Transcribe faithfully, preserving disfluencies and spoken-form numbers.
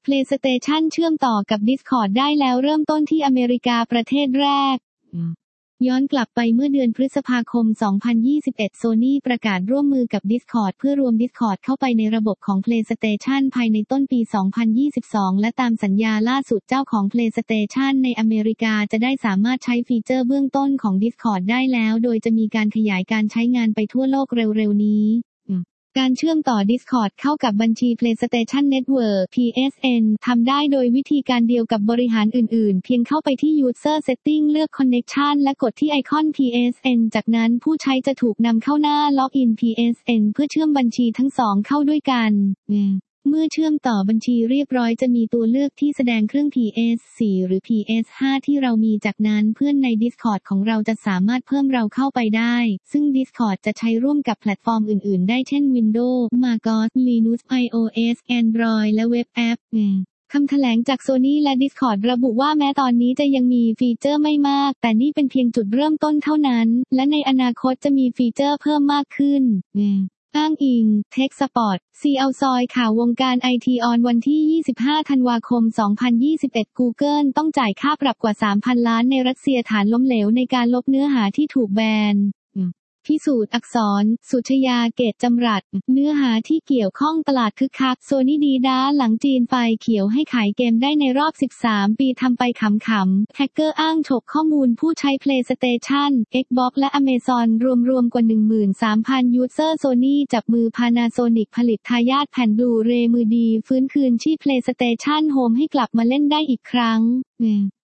PlayStation เชื่อมต่อกับ Discord ได้แล้วเริ่มต้นที่อเมริกาประเทศแรกย้อนกลับไปเมื่อเดือนพฤษภาคม สองพันยี่สิบเอ็ด Sony ประกาศร่วมมือกับ Discord เพื่อรวม Discord เข้าไปในระบบของ PlayStation ภายในต้นปี สองพันยี่สิบสอง และตามสัญญาล่าสุดเจ้าของ PlayStation ในอเมริกาจะได้สามารถใช้ฟีเจอร์เบื้องต้นของ Discord ได้แล้วโดยจะมีการขยายการใช้งานไปทั่วโลกเร็วๆนี้การเชื่อมต่อ Discord เข้ากับบัญชี PlayStation Network พี เอส เอ็น ทำได้โดยวิธีการเดียวกับบริหารอื่นๆเพียงเข้าไปที่ User Setting เลือก Connection และกดที่ไอคอน พี เอส เอ็น จากนั้นผู้ใช้จะถูกนำเข้าหน้า Login พี เอส เอ็น เพื่อเชื่อมบัญชีทั้งสองเข้าด้วยกันเมื่อเชื่อมต่อบัญชีเรียบร้อยจะมีตัวเลือกที่แสดงเครื่อง พี เอส โฟร์ หรือ พี เอส ไฟว์ ที่เรามีจากนั้นเพื่อนใน Discord ของเราจะสามารถเพิ่มเราเข้าไปได้ซึ่ง Discord จะใช้ร่วมกับแพลตฟอร์มอื่นๆได้เช่น Windows, macOS, Linux, iOS, Android และ Web App คำแถลงจาก Sony และ Discord ระบุว่าแม้ตอนนี้จะยังมีฟีเจอร์ไม่มากแต่นี่เป็นเพียงจุดเริ่มต้นเท่านั้นและในอนาคตจะมีฟีเจอร์เพิ่มมากขึ้นอ้างอิง Tech Spot ซี แอล ซอยข่าววงการไอทีออนวันที่ ยี่สิบห้า ธันวาคม สองพันยี่สิบเอ็ด Google ต้องจ่ายค่าปรับกว่า สามพัน ล้านในรัสเซียฐานล้มเหลวในการลบเนื้อหาที่ถูกแบนพิสูจน์อักษร สุชยา เกตจำรัดเนื้อหาที่เกี่ยวข้องตลาดคึกคักโซนี่ดีด้าหลังจีนไฟเขียวให้ขายเกมได้ในรอบ สิบสาม ปีทำไปขำๆแฮกเกอร์อ้างฉกข้อมูลผู้ใช้ PlayStation Xbox และ Amazon รวมๆกว่า หนึ่งหมื่นสามพัน ยูเซอร์ Sony จับมือ Panasonic ผลิตทายาทแผ่นบลูเรย์มือดีฟื้นคืนชีพ PlayStation Home ให้กลับมาเล่นได้อีกครั้ง